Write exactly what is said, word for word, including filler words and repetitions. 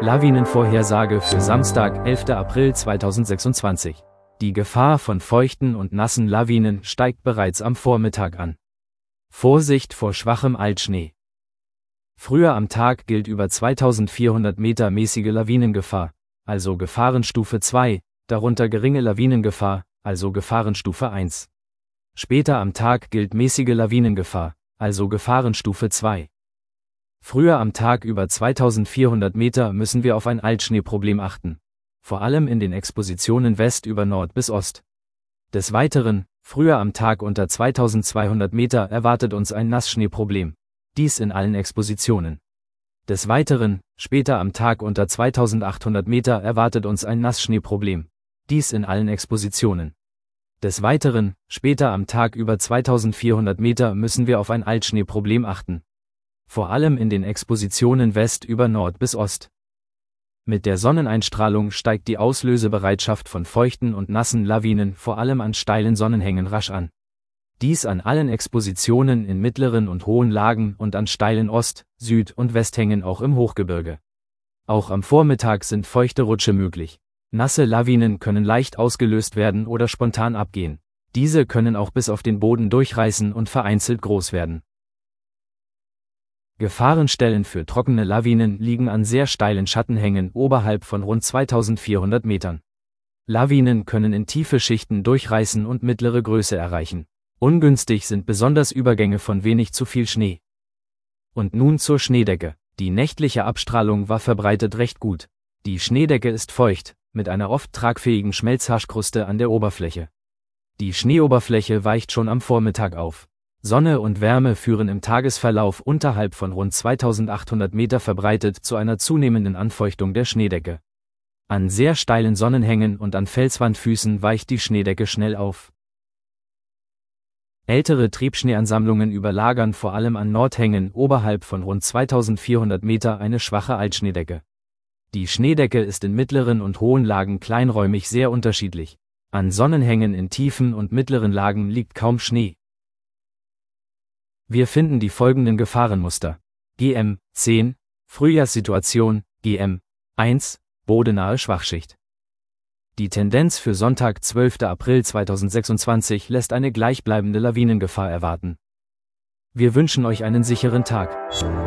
Lawinenvorhersage für Samstag, elfter April zweitausendsechsundzwanzig. Die Gefahr von feuchten und nassen Lawinen steigt bereits am Vormittag an. Vorsicht vor schwachem Altschnee. Früher am Tag gilt über zweitausendvierhundert Meter mäßige Lawinengefahr, also Gefahrenstufe zwei, darunter geringe Lawinengefahr, also Gefahrenstufe eins. Später am Tag gilt mäßige Lawinengefahr, also Gefahrenstufe zwei. Früher am Tag über zweitausendvierhundert Meter müssen wir auf ein Altschneeproblem achten, vor allem in den Expositionen West über Nord bis Ost. Des Weiteren, früher am Tag unter zweitausendzweihundert Meter erwartet uns ein Nassschneeproblem, dies in allen Expositionen. Des Weiteren, später am Tag unter zweitausendachthundert Meter erwartet uns ein Nassschneeproblem, dies in allen Expositionen. Des Weiteren, später am Tag über zweitausendvierhundert Meter müssen wir auf ein Altschneeproblem achten, vor allem in den Expositionen West über Nord bis Ost. Mit der Sonneneinstrahlung steigt die Auslösebereitschaft von feuchten und nassen Lawinen vor allem an steilen Sonnenhängen rasch an. Dies an allen Expositionen in mittleren und hohen Lagen und an steilen Ost-, Süd- und Westhängen auch im Hochgebirge. Auch am Vormittag sind feuchte Rutsche möglich. Nasse Lawinen können leicht ausgelöst werden oder spontan abgehen. Diese können auch bis auf den Boden durchreißen und vereinzelt groß werden. Gefahrenstellen für trockene Lawinen liegen an sehr steilen Schattenhängen oberhalb von rund zweitausendvierhundert Metern. Lawinen können in tiefe Schichten durchreißen und mittlere Größe erreichen. Ungünstig sind besonders Übergänge von wenig zu viel Schnee. Und nun zur Schneedecke. Die nächtliche Abstrahlung war verbreitet recht gut. Die Schneedecke ist feucht, mit einer oft tragfähigen Schmelzhaschkruste an der Oberfläche. Die Schneeoberfläche weicht schon am Vormittag auf. Sonne und Wärme führen im Tagesverlauf unterhalb von rund zweitausendachthundert Meter verbreitet zu einer zunehmenden Anfeuchtung der Schneedecke. An sehr steilen Sonnenhängen und an Felswandfüßen weicht die Schneedecke schnell auf. Ältere Triebschneeansammlungen überlagern vor allem an Nordhängen oberhalb von rund zweitausendvierhundert Meter eine schwache Altschneedecke. Die Schneedecke ist in mittleren und hohen Lagen kleinräumig sehr unterschiedlich. An Sonnenhängen in tiefen und mittleren Lagen liegt kaum Schnee. Wir finden die folgenden Gefahrenmuster. G M zehn, Frühjahrssituation, G M eins, bodenahe Schwachschicht. Die Tendenz für Sonntag, zwölfter April zweitausendsechsundzwanzig lässt eine gleichbleibende Lawinengefahr erwarten. Wir wünschen euch einen sicheren Tag.